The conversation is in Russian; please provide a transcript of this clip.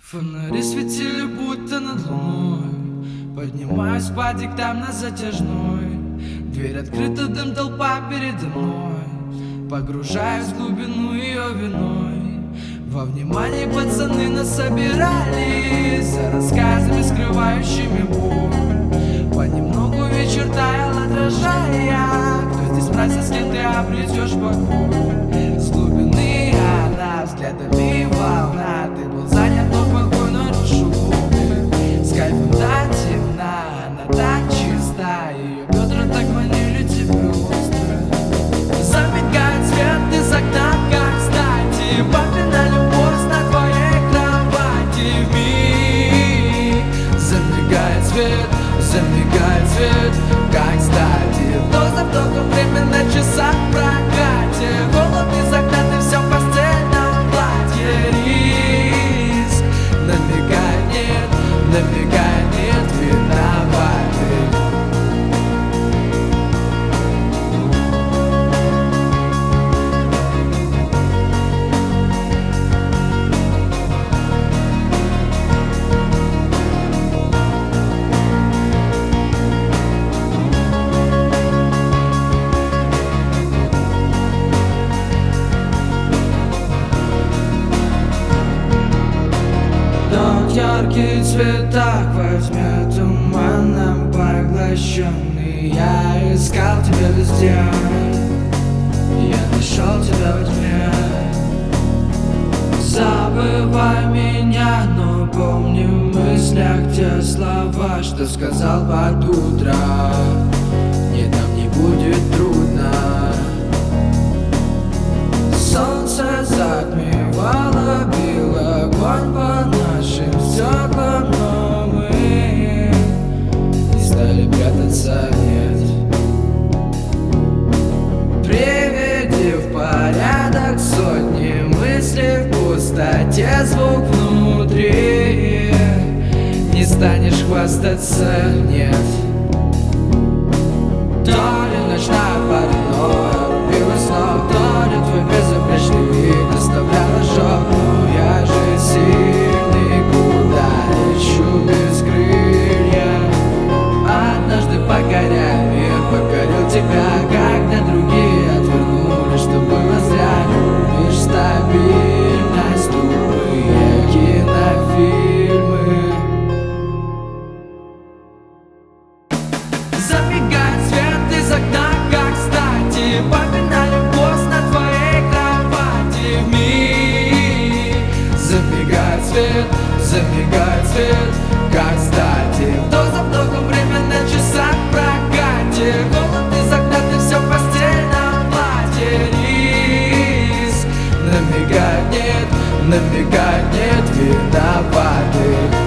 Фонари светили будто над луной. Поднимаюсь по диктам на затяжной. Дверь открыта, дым, толпа передо мной. Погружаюсь в глубину ее виной. Во внимании пацаны нас собирались за рассказами, скрывающими боль. Понемногу вечер таял, отражая, кто здесь мразь, с кем ты обретешь покой. С глубины она взглядами волна. Ты был занят, но покой нарушил глубины. С кайфом до темна, она так чиста. Ее бедра так манили тебе остро. Замигает свет из окна, как кстати. Папина любовь на твоей кровати. Вмиг замигает свет, как кстати. Вдох за вдохом время на часах в прокате. Голод из окна, ты все в постельном платье. Риск намекает, нет виноватых. Яркий цветок возьмет туманом поглощенный. Я искал тебя везде, я нашел тебя во тьме. Забывай меня, но помни в мыслях те слова, что сказал под утро. Нет, нам не будет трудно. Солнце затмевало, бил огонь по нашим стеклам, но мы не стали прятаться, нет. Приведи в порядок сотни мыслей в пустоте, звук внутри. Не станешь хвастаться, нет. То ли ночная паранойя рубилась с ног, то ли твой безупречный вид оставлял ожог. Но я же сильный, куда лечу без крылья. Однажды покоряя мир, покорил тебя, когда другие отвернули, что было зря. Любишь стабильность, тупые кинофильмы. Забегает свет из окна, как кстати. Папина любовь на твоей кровати. Вмиг забегает свет, как кстати. Вдох за вдохом время на часах в прокате. Голод из окна, ты все в постельном платье. Риск намекает, нет виноватых.